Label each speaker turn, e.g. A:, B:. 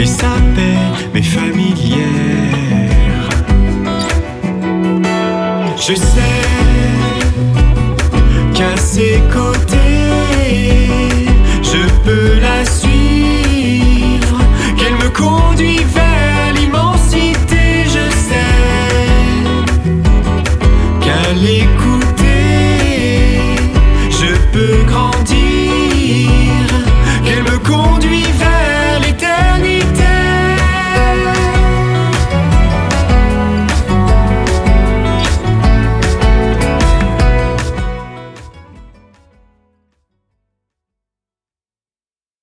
A: et sa paix m'est familière. Je sais qu'à ses côtés